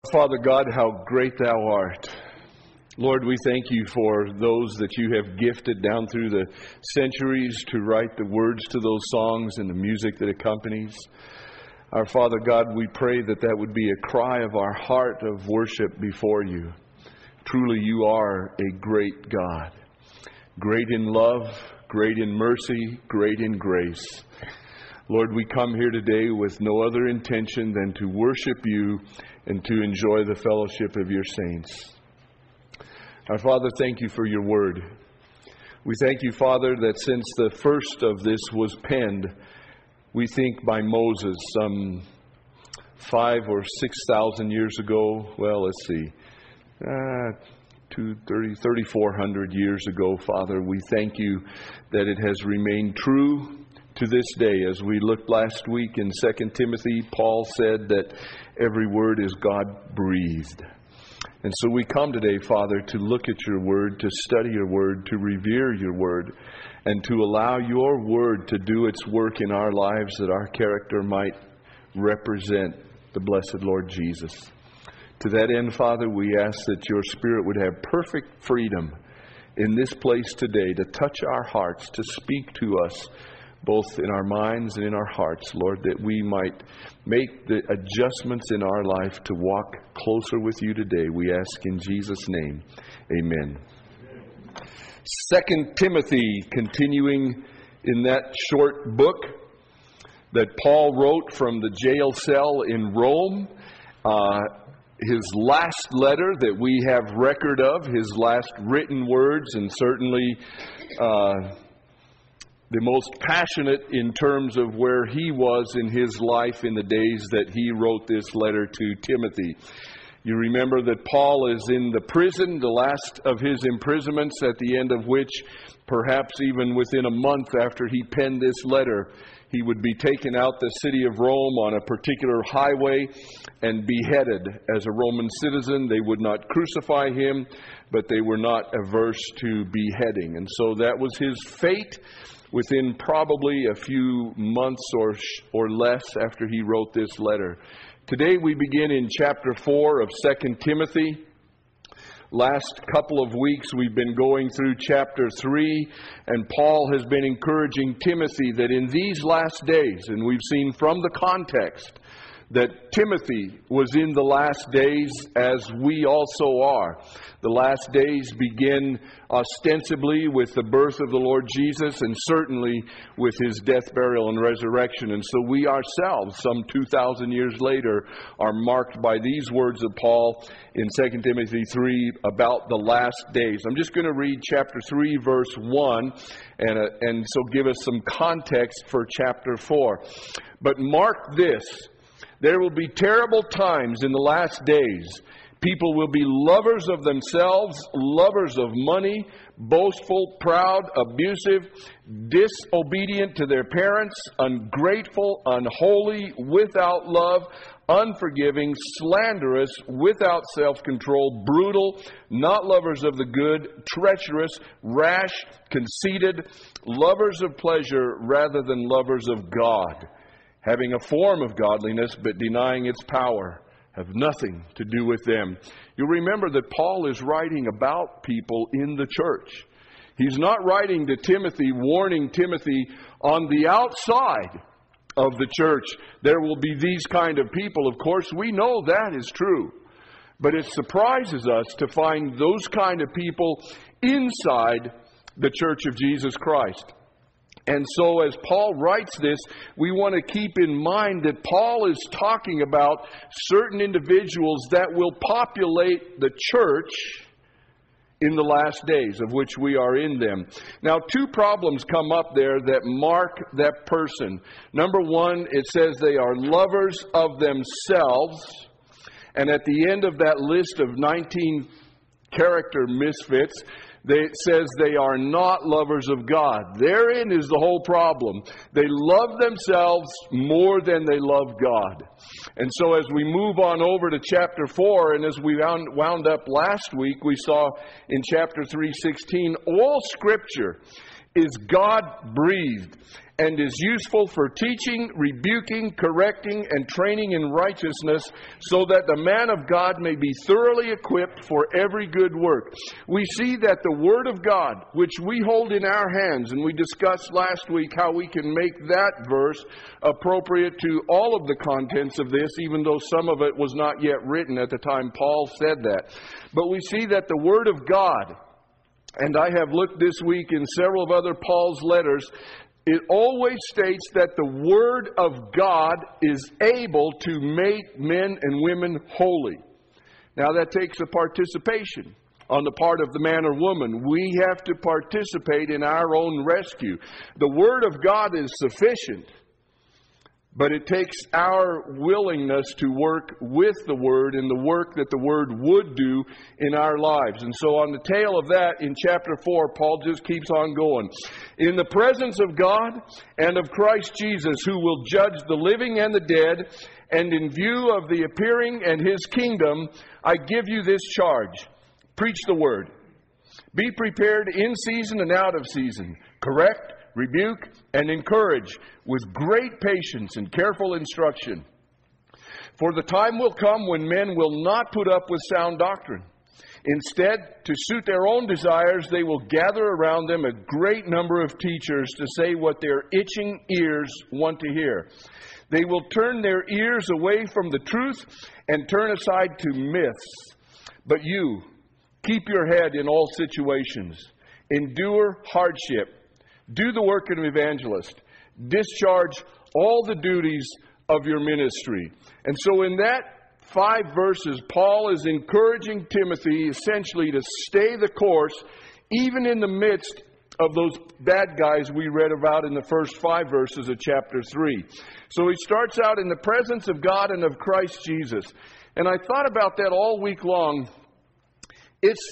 Father God, how great Thou art. Lord, we thank You for those that You have gifted down through the centuries to write the words to those songs and the music that accompanies. Our Father God, we pray that that would be a cry of our heart of worship before You. Truly, You are a great God, great in love, great in mercy, great in grace. Lord, we come here today with no other intention than to worship You and to enjoy the fellowship of Your saints. Our Father, thank You for Your word. We thank You, Father, that since the first of this was penned, we think by Moses some 5,000 or 6,000 years ago. Well, let's see, 3,400 years ago, Father. We thank You that it has remained true to this day. As we looked last week in 2 Timothy, Paul said that every word is God-breathed. And so we come today, Father, to look at Your word, to study Your word, to revere Your word, and to allow Your word to do its work in our lives that our character might represent the blessed Lord Jesus. To that end, Father, we ask that Your Spirit would have perfect freedom in this place today to touch our hearts, to speak to us, both in our minds and in our hearts, Lord, that we might make the adjustments in our life to walk closer with You today. We ask in Jesus' name. Amen. 2 Timothy, continuing in that short book that Paul wrote from the jail cell in Rome, his last letter that we have record of, his last written words, and certainly the most passionate in terms of where he was in his life in the days that he wrote this letter to Timothy. You remember that Paul is in the prison, the last of his imprisonments, at the end of which, perhaps even within a month after he penned this letter, he would be taken out the city of Rome on a particular highway and beheaded. As a Roman citizen, they would not crucify him, but they were not averse to beheading. And so that was his fate within probably a few months or less after he wrote this letter. Today we begin in chapter 4 of 2 Timothy. Last couple of weeks we've been going through chapter 3, and Paul has been encouraging Timothy that in these last days, and we've seen from the context that Timothy was in the last days as we also are. The last days begin ostensibly with the birth of the Lord Jesus, and certainly with His death, burial, and resurrection. And so we ourselves, some 2,000 years later, are marked by these words of Paul in 2 Timothy 3 about the last days. I'm just going to read chapter 3, verse 1, and so give us some context for chapter 4. But mark this: there will be terrible times in the last days. People will be lovers of themselves, lovers of money, boastful, proud, abusive, disobedient to their parents, ungrateful, unholy, without love, unforgiving, slanderous, without self-control, brutal, not lovers of the good, treacherous, rash, conceited, lovers of pleasure rather than lovers of God, having a form of godliness but denying its power, have nothing to do with them. You'll remember that Paul is writing about people in the church. He's not writing to Timothy, warning Timothy on the outside of the church there will be these kind of people. Of course, we know that is true. But it surprises us to find those kind of people inside the Church of Jesus Christ. And so as Paul writes this, we want to keep in mind that Paul is talking about certain individuals that will populate the church in the last days, of which we are in them. Now, two problems come up there that mark that person. Number one, it says they are lovers of themselves. And at the end of that list of 19 character misfits, it says they are not lovers of God. Therein is the whole problem. They love themselves more than they love God. And so as we move on over to chapter 4, and as we wound up last week, we saw in chapter 3:16, all Scripture is God-breathed and is useful for teaching, rebuking, correcting, and training in righteousness, so that the man of God may be thoroughly equipped for every good work. We see that the Word of God, which we hold in our hands, and we discussed last week how we can make that verse appropriate to all of the contents of this, even though some of it was not yet written at the time Paul said that. But we see that the Word of God, and I have looked this week in several of other Paul's letters, it always states that the Word of God is able to make men and women holy. Now that takes a participation on the part of the man or woman. We have to participate in our own rescue. The Word of God is sufficient, but it takes our willingness to work with the Word and the work that the Word would do in our lives. And so on the tail of that, in chapter 4, Paul just keeps on going. In the presence of God and of Christ Jesus, who will judge the living and the dead, and in view of the appearing and His kingdom, I give you this charge. Preach the Word. Be prepared in season and out of season. Correct, rebuke, and encourage with great patience and careful instruction. For the time will come when men will not put up with sound doctrine. Instead, to suit their own desires, they will gather around them a great number of teachers to say what their itching ears want to hear. They will turn their ears away from the truth and turn aside to myths. But you, keep your head in all situations. Endure hardship. Do the work of an evangelist. Discharge all the duties of your ministry. And so in that 5 verses, Paul is encouraging Timothy essentially to stay the course, even in the midst of those bad guys we read about in the first 5 verses of chapter 3. So he starts out in the presence of God and of Christ Jesus. And I thought about that all week long. It's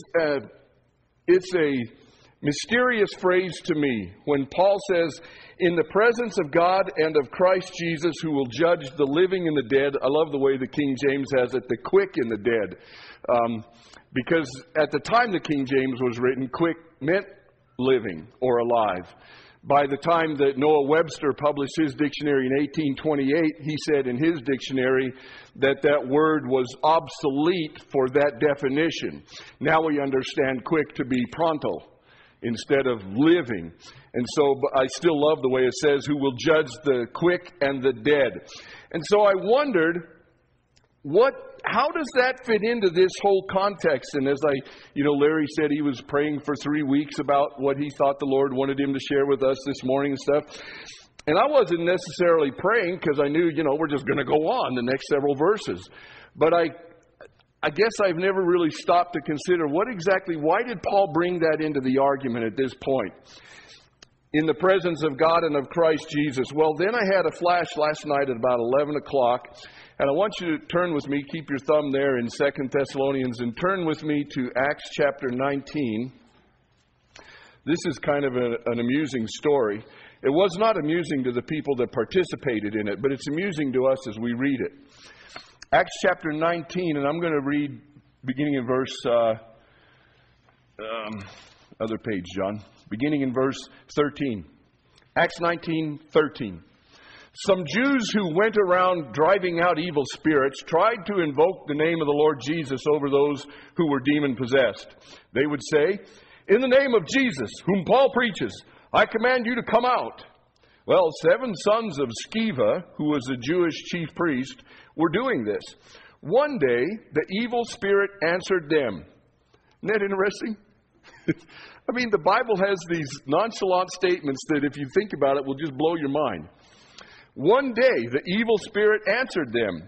a mysterious phrase to me when Paul says, in the presence of God and of Christ Jesus, who will judge the living and the dead. I love the way the King James has it, the quick and the dead. Because at the time the King James was written, quick meant living or alive. By the time that Noah Webster published his dictionary in 1828, he said in his dictionary that that word was obsolete for that definition. Now we understand quick to be pronto instead of living. And so I still love the way it says, who will judge the quick and the dead. And so I wondered, how does that fit into this whole context? And as Larry said he was praying for 3 weeks about what he thought the Lord wanted him to share with us this morning and stuff. And I wasn't necessarily praying because I knew, we're just going to go on the next several verses. But I guess I've never really stopped to consider why did Paul bring that into the argument at this point? In the presence of God and of Christ Jesus. Well, then I had a flash last night at about 11 o'clock. And I want you to turn with me, keep your thumb there in 2 Thessalonians, and turn with me to Acts chapter 19. This is kind of an amusing story. It was not amusing to the people that participated in it, but it's amusing to us as we read it. Acts chapter 19, and I'm going to read beginning in verse, other page, John, beginning in verse 13. Acts 19:13. Some Jews who went around driving out evil spirits tried to invoke the name of the Lord Jesus over those who were demon-possessed. They would say, "In the name of Jesus, whom Paul preaches, I command you to come out." Well, 7 sons of Sceva, who was a Jewish chief priest, were doing this. One day, the evil spirit answered them. Isn't that interesting? I mean, the Bible has these nonchalant statements that if you think about it will just blow your mind. One day, the evil spirit answered them.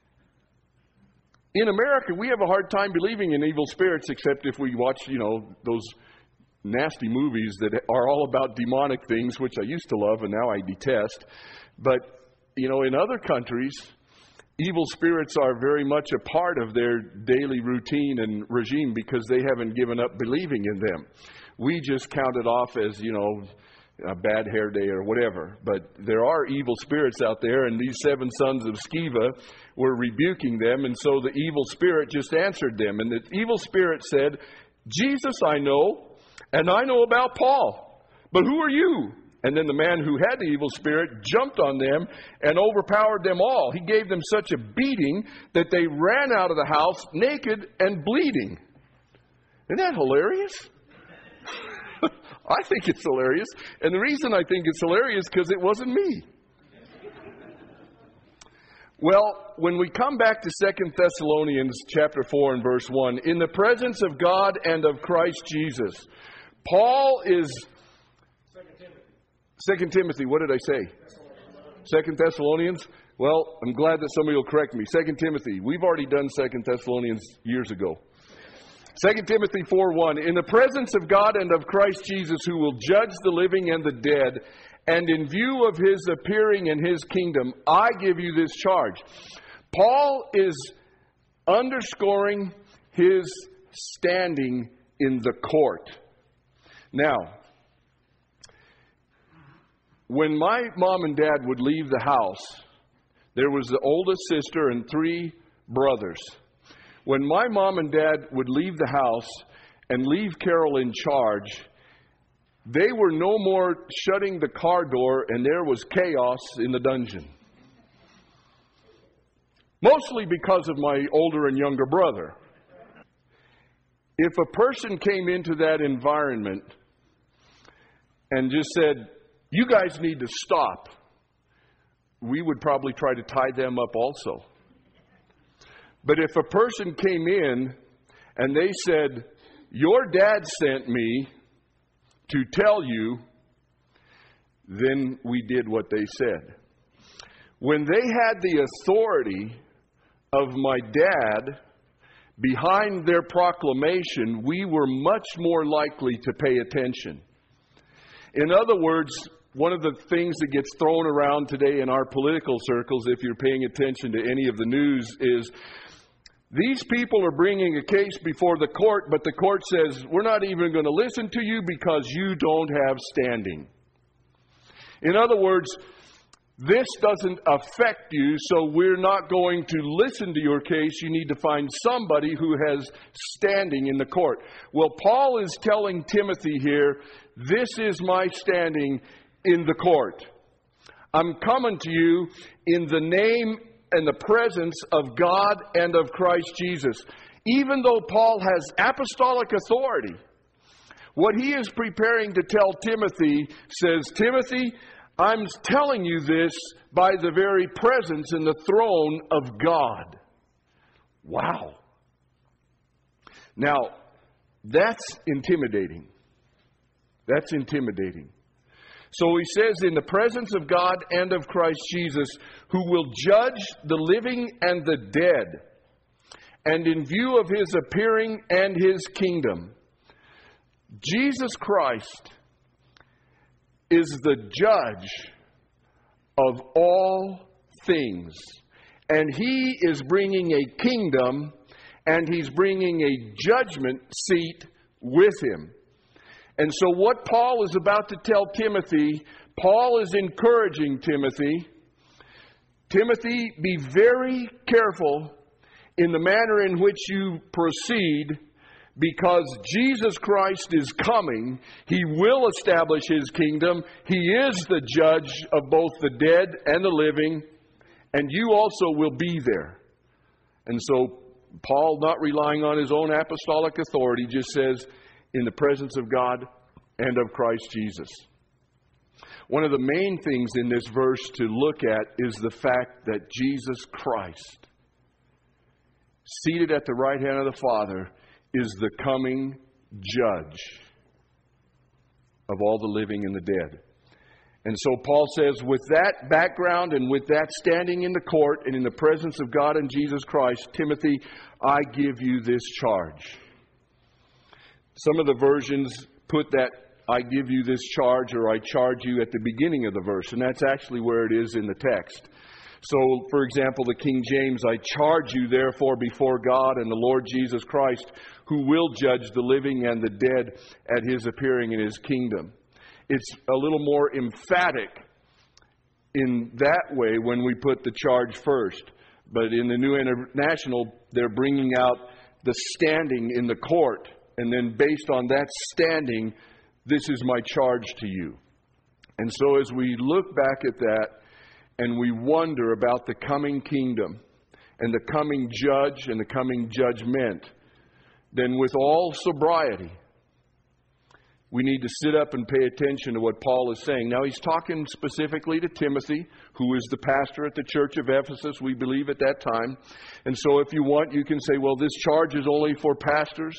In America, we have a hard time believing in evil spirits, except if we watch, those nasty movies that are all about demonic things, which I used to love and now I detest. But, in other countries, evil spirits are very much a part of their daily routine and regime because they haven't given up believing in them. We just count it off as, a bad hair day or whatever. But there are evil spirits out there, and these 7 sons of Sceva were rebuking them, and so the evil spirit just answered them. And the evil spirit said, "Jesus I know, and I know about Paul. But who are you?" And then the man who had the evil spirit jumped on them and overpowered them all. He gave them such a beating that they ran out of the house naked and bleeding. Isn't that hilarious? I think it's hilarious. And the reason I think it's hilarious is because it wasn't me. Well, when we come back to 2 Thessalonians chapter 4 and verse 1, in the presence of God and of Christ Jesus, Paul is... 2 Timothy, what did I say? 2 Thessalonians? Well, I'm glad that somebody will correct me. 2 Timothy. We've already done 2 Thessalonians years ago. 2 Timothy 4:1, in the presence of God and of Christ Jesus, who will judge the living and the dead, and in view of his appearing in his kingdom, I give you this charge. Paul is underscoring his standing in the court. Now, when my mom and dad would leave the house, there was the oldest sister and 3 brothers. When my mom and dad would leave the house and leave Carol in charge, they were no more shutting the car door and there was chaos in the dungeon. Mostly because of my older and younger brother. If a person came into that environment and just said, you guys need to stop, we would probably try to tie them up also. But if a person came in and they said, your dad sent me to tell you, then we did what they said. When they had the authority of my dad behind their proclamation, we were much more likely to pay attention. In other words, one of the things that gets thrown around today in our political circles, if you're paying attention to any of the news, is these people are bringing a case before the court, but the court says, we're not even going to listen to you because you don't have standing. In other words, this doesn't affect you, so we're not going to listen to your case. You need to find somebody who has standing in the court. Well, Paul is telling Timothy here, this is my standing in the court. I'm coming to you in the name and the presence of God and of Christ Jesus. Even though Paul has apostolic authority, what he is preparing to tell Timothy says, Timothy, I'm telling you this by the very presence and the throne of God. Wow. Now, that's intimidating. That's intimidating. So he says, in the presence of God and of Christ Jesus, who will judge the living and the dead, and in view of his appearing and his kingdom. Jesus Christ is the judge of all things. And he is bringing a kingdom, and he's bringing a judgment seat with him. And so what Paul is about to tell Timothy, Paul is encouraging Timothy. Timothy, be very careful in the manner in which you proceed, because Jesus Christ is coming. He will establish his kingdom. He is the judge of both the dead and the living, and you also will be there. And so Paul, not relying on his own apostolic authority, just says, in the presence of God and of Christ Jesus. One of the main things in this verse to look at is the fact that Jesus Christ, seated at the right hand of the Father, is the coming judge of all the living and the dead. And so Paul says, with that background and with that standing in the court and in the presence of God and Jesus Christ, Timothy, I give you this charge. Some of the versions put that I give you this charge, or I charge you, at the beginning of the verse. And that's actually where it is in the text. So, for example, the King James, I charge you therefore before God and the Lord Jesus Christ, who will judge the living and the dead at his appearing in his kingdom. It's a little more emphatic in that way when we put the charge first. But in the New International, they're bringing out the standing in the court. And then based on that standing, this is my charge to you. And so as we look back at that and we wonder about the coming kingdom and the coming judge and the coming judgment, then with all sobriety, we need to sit up and pay attention to what Paul is saying. Now, he's talking specifically to Timothy, who is the pastor at the church of Ephesus, we believe, at that time. And so if you want, you can say, well, this charge is only for pastors.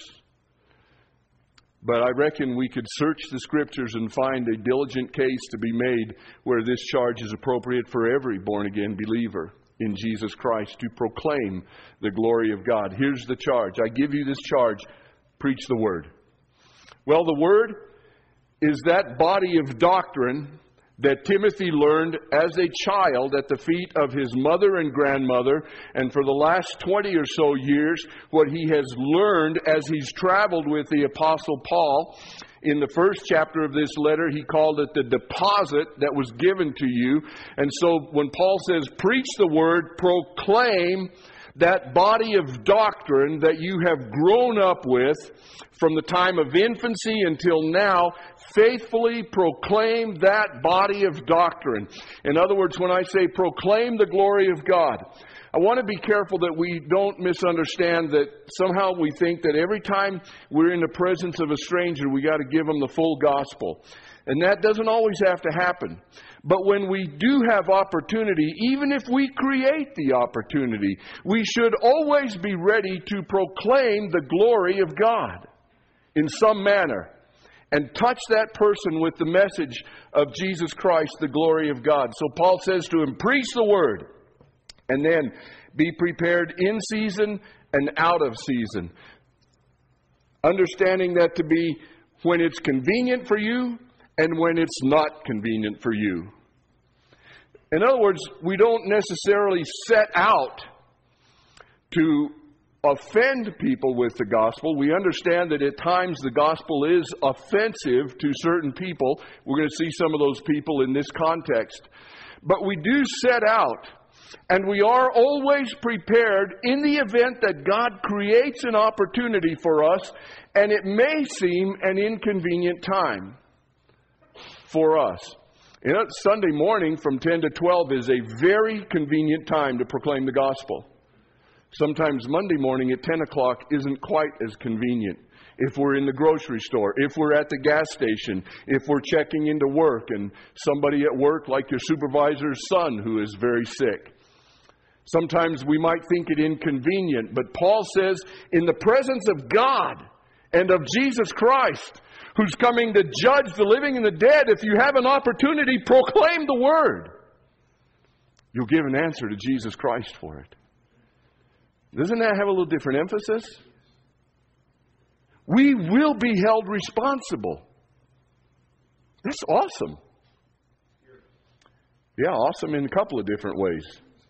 But I reckon we could search the Scriptures and find a diligent case to be made where this charge is appropriate for every born-again believer in Jesus Christ to proclaim the glory of God. Here's the charge. I give you this charge. Preach the Word. Well, the Word is that body of doctrine that Timothy learned as a child at the feet of his mother and grandmother, and for the last 20 or so years, what he has learned as he's traveled with the Apostle Paul. In the first chapter of this letter, he called it the deposit that was given to you. And so when Paul says, preach the Word, proclaim that body of doctrine that you have grown up with from the time of infancy until now, faithfully proclaim that body of doctrine. In other words, when I say proclaim the glory of God, I want to be careful that we don't misunderstand that somehow we think that every time we're in the presence of a stranger, we got to give them the full gospel. And that doesn't always have to happen. But when we do have opportunity, even if we create the opportunity, we should always be ready to proclaim the glory of God in some manner and touch that person with the message of Jesus Christ, the glory of God. So Paul says to him, preach the Word, and then be prepared in season and out of season. Understanding that to be when it's convenient for you and when it's not convenient for you. In other words, we don't necessarily set out to offend people with the gospel. We understand that at times the gospel is offensive to certain people. We're going to see some of those people in this context. But we do set out, and we are always prepared in the event that God creates an opportunity for us, and it may seem an inconvenient time for us. You know, Sunday morning from 10 to 12 is a very convenient time to proclaim the gospel. Sometimes Monday morning at 10 o'clock isn't quite as convenient. If we're in the grocery store, if we're at the gas station, if we're checking into work and somebody at work like your supervisor's son who is very sick. Sometimes we might think it inconvenient, but Paul says in the presence of God and of Jesus Christ, who's coming to judge the living and the dead, if you have an opportunity, proclaim the Word. You'll give an answer to Jesus Christ for it. Doesn't that have a little different emphasis? We will be held responsible. That's awesome. Yeah, awesome in a couple of different ways.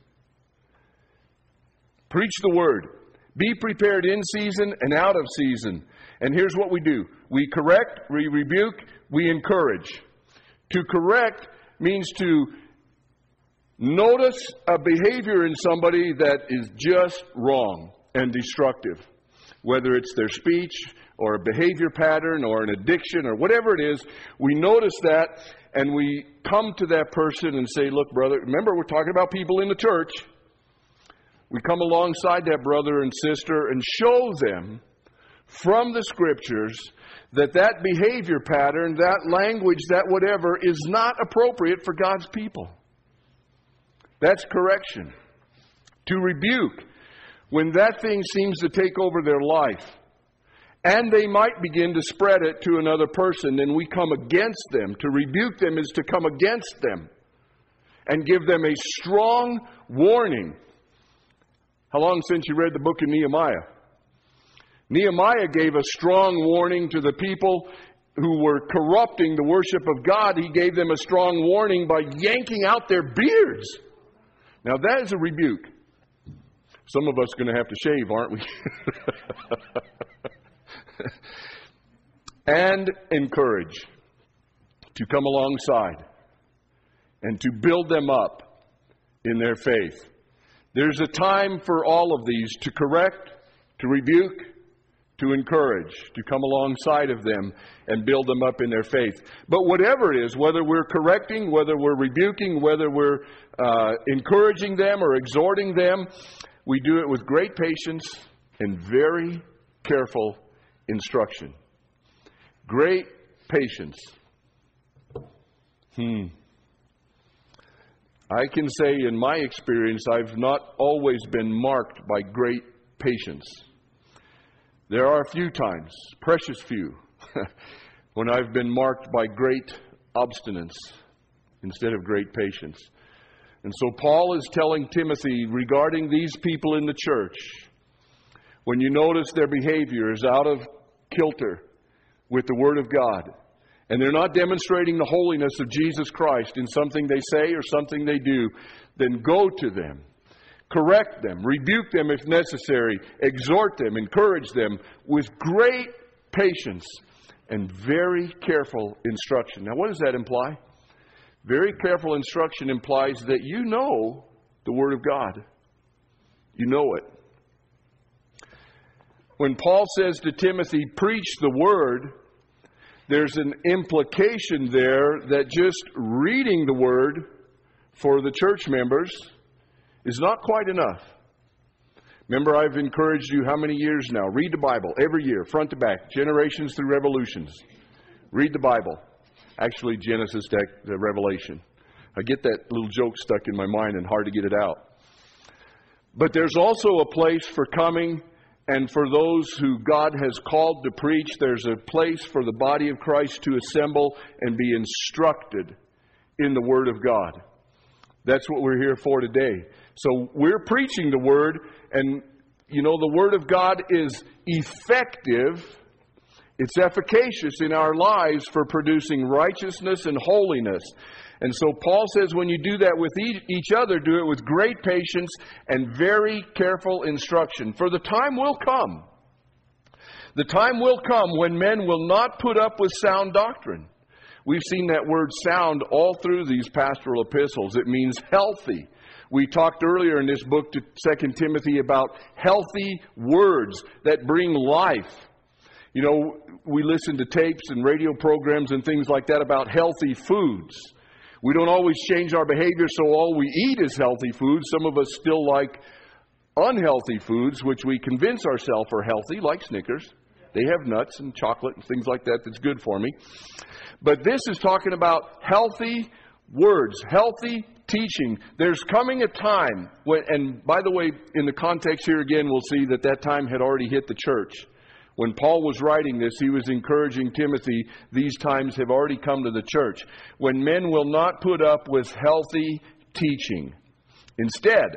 Preach the Word. Be prepared in season and out of season. And here's what we do. We correct, we rebuke, we encourage. To correct means to notice a behavior in somebody that is just wrong and destructive. Whether it's their speech or a behavior pattern or an addiction or whatever it is, we notice that and we come to that person and say, look, brother, remember we're talking about people in the church. We come alongside that brother and sister and show them from the Scriptures that that behavior pattern, that language, that whatever is not appropriate for God's people. That's correction. To rebuke, when that thing seems to take over their life, and they might begin to spread it to another person, then we come against them. To rebuke them is to come against them and give them a strong warning. How long since you read the book of Nehemiah? Nehemiah gave a strong warning to the people who were corrupting the worship of God. He gave them a strong warning by yanking out their beards. Now that is a rebuke. Some of us are going to have to shave, aren't we? And encourage. To come alongside and to build them up in their faith. There's a time for all of these to correct, to rebuke, to encourage, to come alongside of them and build them up in their faith. But whatever it is, whether we're correcting, whether we're rebuking, whether we're encouraging them or exhorting them, we do it with great patience and very careful instruction. Great patience. I can say in my experience, I've not always been marked by great patience. There are a few times, precious few, when I've been marked by great obstinance instead of great patience. And so Paul is telling Timothy regarding these people in the church, when you notice their behavior is out of kilter with the Word of God, and they're not demonstrating the holiness of Jesus Christ in something they say or something they do, then go to them. Correct them. Rebuke them if necessary. Exhort them. Encourage them with great patience and very careful instruction. Now, what does that imply? Very careful instruction implies that you know the Word of God. You know it. When Paul says to Timothy, preach the Word, there's an implication there that just reading the Word for the church members is not quite enough. Remember, I've encouraged you how many years now? Read the Bible every year, front to back, generations through revolutions. Read the Bible. Actually, Genesis to Revelation. I get that little joke stuck in my mind and hard to get it out. But there's also a place for coming, and for those who God has called to preach, there's a place for the body of Christ to assemble and be instructed in the Word of God. That's what we're here for today. So we're preaching the Word, and you know, the Word of God is effective. It's efficacious in our lives for producing righteousness and holiness. And so Paul says when you do that with each other, do it with great patience and very careful instruction. For the time will come. The time will come when men will not put up with sound doctrine. We've seen that word sound all through these pastoral epistles. It means healthy. We talked earlier in this book to 2 Timothy about healthy words that bring life. You know, we listen to tapes and radio programs and things like that about healthy foods. We don't always change our behavior so all we eat is healthy food. Some of us still like unhealthy foods, which we convince ourselves are healthy, like Snickers. They have nuts and chocolate and things like that that's good for me. But this is talking about healthy words, healthy teaching. There's coming a time when, and by the way, in the context here again, we'll see that time had already hit the church. When Paul was writing this, he was encouraging Timothy, these times have already come to the church, when men will not put up with healthy teaching. Instead,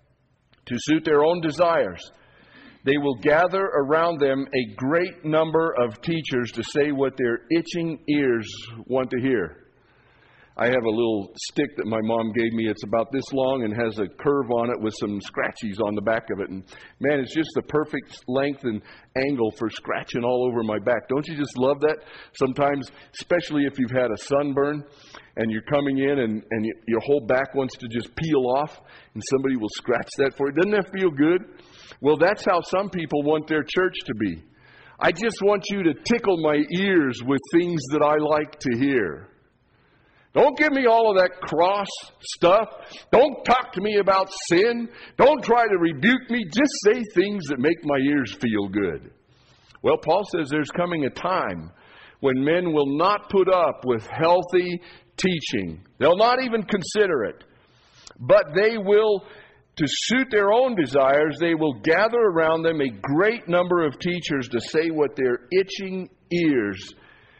to suit their own desires, they will gather around them a great number of teachers to say what their itching ears want to hear. I have a little stick that my mom gave me. It's about this long and has a curve on it with some scratchies on the back of it. And man, it's just the perfect length and angle for scratching all over my back. Don't you just love that? Sometimes, especially if you've had a sunburn and you're coming in and your whole back wants to just peel off and somebody will scratch that for you. Doesn't that feel good? Well, that's how some people want their church to be. I just want you to tickle my ears with things that I like to hear. Don't give me all of that cross stuff. Don't talk to me about sin. Don't try to rebuke me. Just say things that make my ears feel good. Well, Paul says there's coming a time when men will not put up with healthy teaching. They'll not even consider it. But they will, to suit their own desires, they will gather around them a great number of teachers to say what their itching ears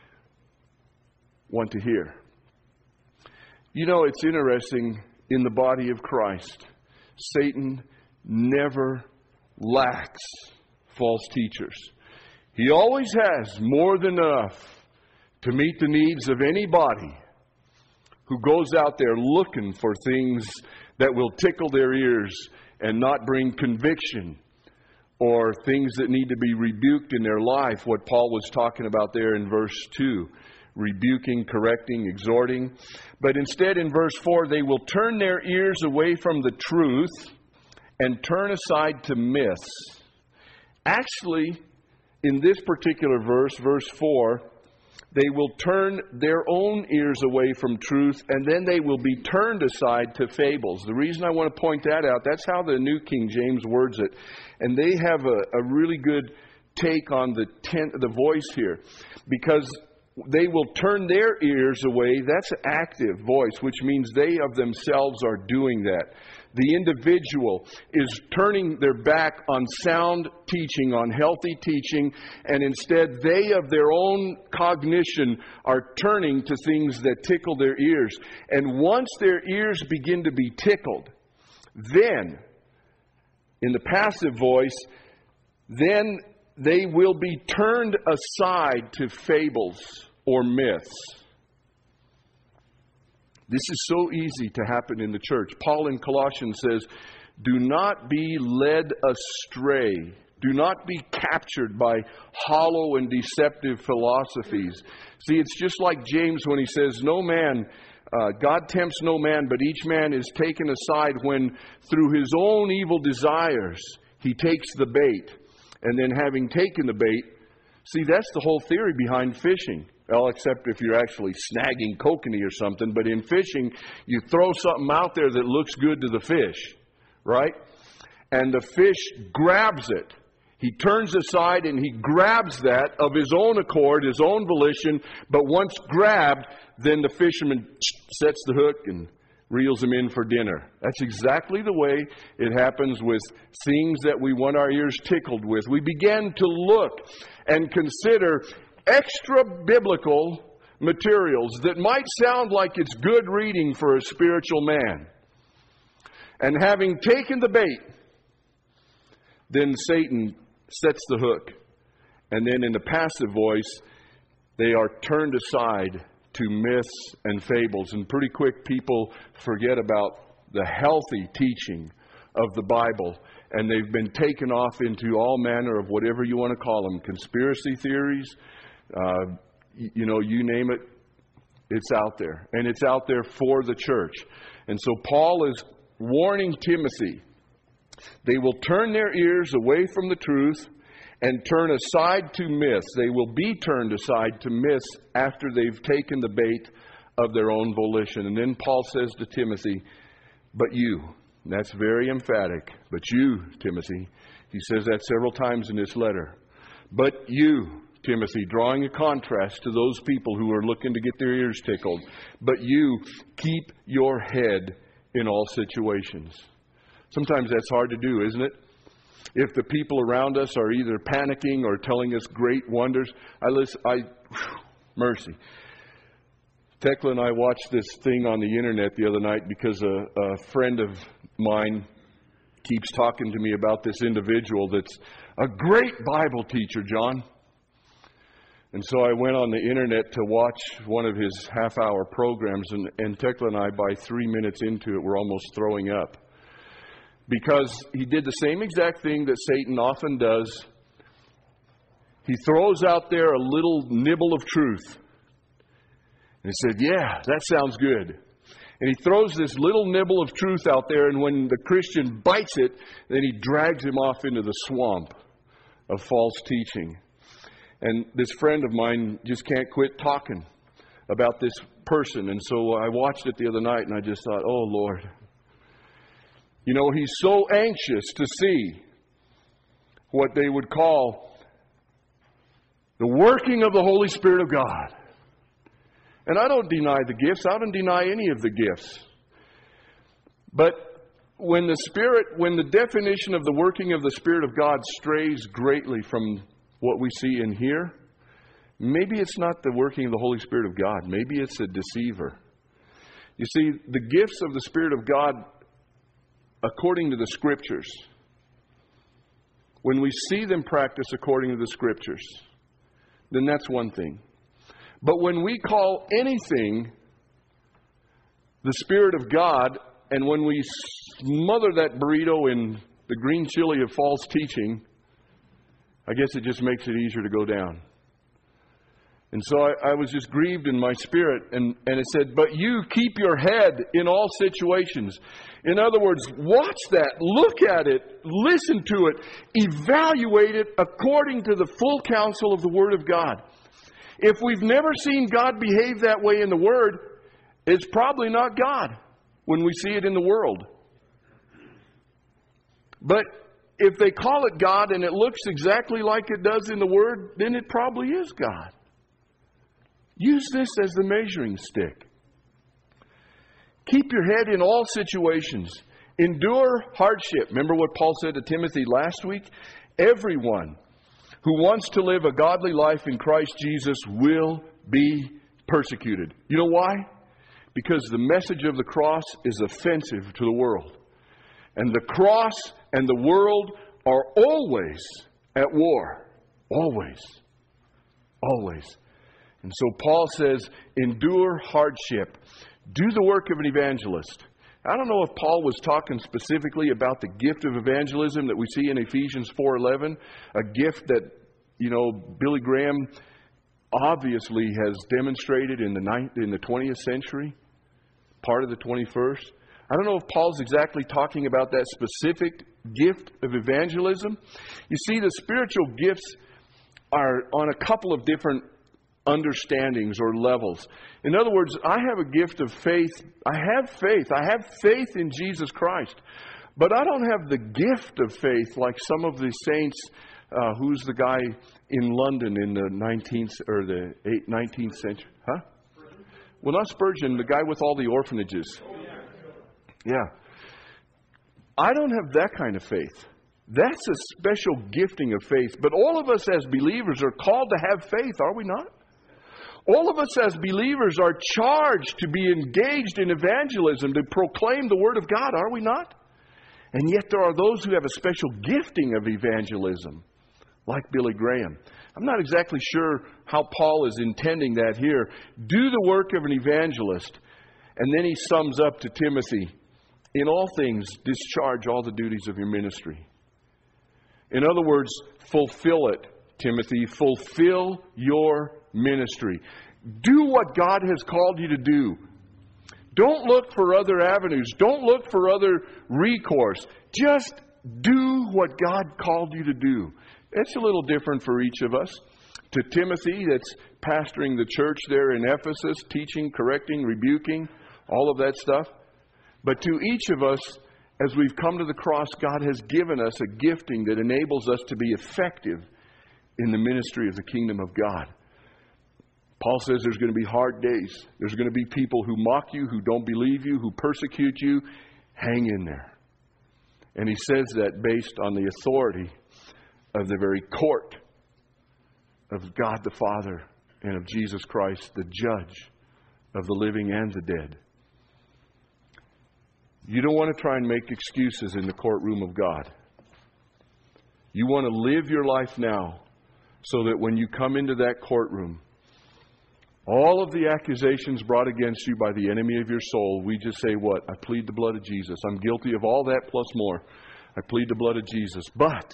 want to hear. You know, it's interesting in the body of Christ, Satan never lacks false teachers. He always has more than enough to meet the needs of anybody who goes out there looking for things that will tickle their ears and not bring conviction or things that need to be rebuked in their life, what Paul was talking about there in verse 2. Rebuking, correcting, exhorting. But instead in verse 4, they will turn their ears away from the truth and turn aside to myths. Actually, in this particular verse, verse 4, they will turn their own ears away from truth, and then they will be turned aside to fables. The reason I want to point that out, that's how the New King James words it. And they have a really good take on the voice here. Because they will turn their ears away. That's active voice, which means they of themselves are doing that. The individual is turning their back on sound teaching, on healthy teaching, and instead they of their own cognition are turning to things that tickle their ears. And once their ears begin to be tickled, then, in the passive voice, then they will be turned aside to fables or myths. This is so easy to happen in the church. Paul in Colossians says, do not be led astray. Do not be captured by hollow and deceptive philosophies. See, it's just like James when he says, no man, God tempts no man, but each man is taken aside when through his own evil desires he takes the bait. And then having taken the bait, see, that's the whole theory behind fishing. Well, except if you're actually snagging kokanee or something. But in fishing, you throw something out there that looks good to the fish, right? And the fish grabs it. He turns aside and he grabs that of his own accord, his own volition. But once grabbed, then the fisherman sets the hook and reels him in for dinner. That's exactly the way it happens with things that we want our ears tickled with. We begin to look and consider extra biblical materials that might sound like it's good reading for a spiritual man. And having taken the bait, then Satan sets the hook. And then in the passive voice, they are turned aside to myths and fables. And pretty quick people forget about the healthy teaching of the Bible. And they've been taken off into all manner of whatever you want to call them. Conspiracy theories, you name it, it's out there. And it's out there for the church. And so Paul is warning Timothy, they will turn their ears away from the truth and turn aside to myths. They will be turned aside to myths after they've taken the bait of their own volition. And then Paul says to Timothy, but you, and that's very emphatic, but you, Timothy, he says that several times in this letter, but you, Timothy, drawing a contrast to those people who are looking to get their ears tickled. But you keep your head in all situations. Sometimes that's hard to do, isn't it? If the people around us are either panicking or telling us great wonders. Mercy. Tekla and I watched this thing on the internet the other night because a friend of mine keeps talking to me about this individual that's a great Bible teacher, John. And so I went on the internet to watch one of his half-hour programs, and Tekla and I, by 3 minutes into it, were almost throwing up. Because he did the same exact thing that Satan often does. He throws out there a little nibble of truth. And he said, yeah, that sounds good. And he throws this little nibble of truth out there, and when the Christian bites it, then he drags him off into the swamp of false teaching. And this friend of mine just can't quit talking about this person. And so I watched it the other night, and I just thought, oh, Lord. You know, he's so anxious to see what they would call the working of the Holy Spirit of God. And I don't deny the gifts. I don't deny any of the gifts. But when the definition of the working of the Spirit of God strays greatly from what we see in here, maybe it's not the working of the Holy Spirit of God. Maybe it's a deceiver. You see, the gifts of the Spirit of God, according to the Scriptures, when we see them practice according to the Scriptures, then that's one thing. But when we call anything the Spirit of God, and when we smother that burrito in the green chili of false teaching, I guess it just makes it easier to go down. And so I was just grieved in my spirit. And it said, but you keep your head in all situations. In other words, watch that. Look at it. Listen to it. Evaluate it according to the full counsel of the Word of God. If we've never seen God behave that way in the Word, it's probably not God when we see it in the world. But if they call it God and it looks exactly like it does in the Word, then it probably is God. Use this as the measuring stick. Keep your head in all situations. Endure hardship. Remember what Paul said to Timothy last week? Everyone who wants to live a godly life in Christ Jesus will be persecuted. You know why? Because the message of the cross is offensive to the world. And the cross and the world are always at war. Always. Always. And so Paul says, endure hardship. Do the work of an evangelist. I don't know if Paul was talking specifically about the gift of evangelism that we see in Ephesians 4:11, a gift that, Billy Graham obviously has demonstrated in the 20th century, part of the 21st. I don't know if Paul's exactly talking about that specific gift of evangelism. You see, the spiritual gifts are on a couple of different understandings or levels. In other words, I have a gift of faith. I have faith. I have faith in Jesus Christ. But I don't have the gift of faith like some of the saints. Who's the guy in London in the 19th or the 19th century? Huh? Well, not Spurgeon, the guy with all the orphanages. Yeah. I don't have that kind of faith. That's a special gifting of faith. But all of us as believers are called to have faith, are we not? All of us as believers are charged to be engaged in evangelism, to proclaim the Word of God, are we not? And yet there are those who have a special gifting of evangelism, like Billy Graham. I'm not exactly sure how Paul is intending that here. Do the work of an evangelist. And then he sums up to Timothy, in all things, discharge all the duties of your ministry. In other words, fulfill it, Timothy. Fulfill your ministry. Do what God has called you to do. Don't look for other avenues. Don't look for other recourse. Just do what God called you to do. It's a little different for each of us. To Timothy, that's pastoring the church there in Ephesus, teaching, correcting, rebuking, all of that stuff. But to each of us, as we've come to the cross, God has given us a gifting that enables us to be effective in the ministry of the kingdom of God. Paul says there's going to be hard days. There's going to be people who mock you, who don't believe you, who persecute you. Hang in there. And he says that based on the authority of the very court of God the Father and of Jesus Christ, the judge of the living and the dead. You don't want to try and make excuses in the courtroom of God. You want to live your life now so that when you come into that courtroom, all of the accusations brought against you by the enemy of your soul, we just say what? I plead the blood of Jesus. I'm guilty of all that plus more. I plead the blood of Jesus. But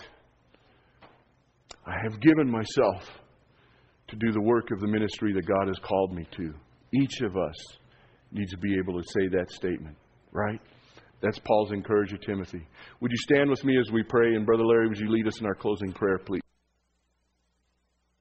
I have given myself to do the work of the ministry that God has called me to. Each of us needs to be able to say that statement, right? That's Paul's encouragement to Timothy. Would you stand with me as we pray? And Brother Larry, would you lead us in our closing prayer, please?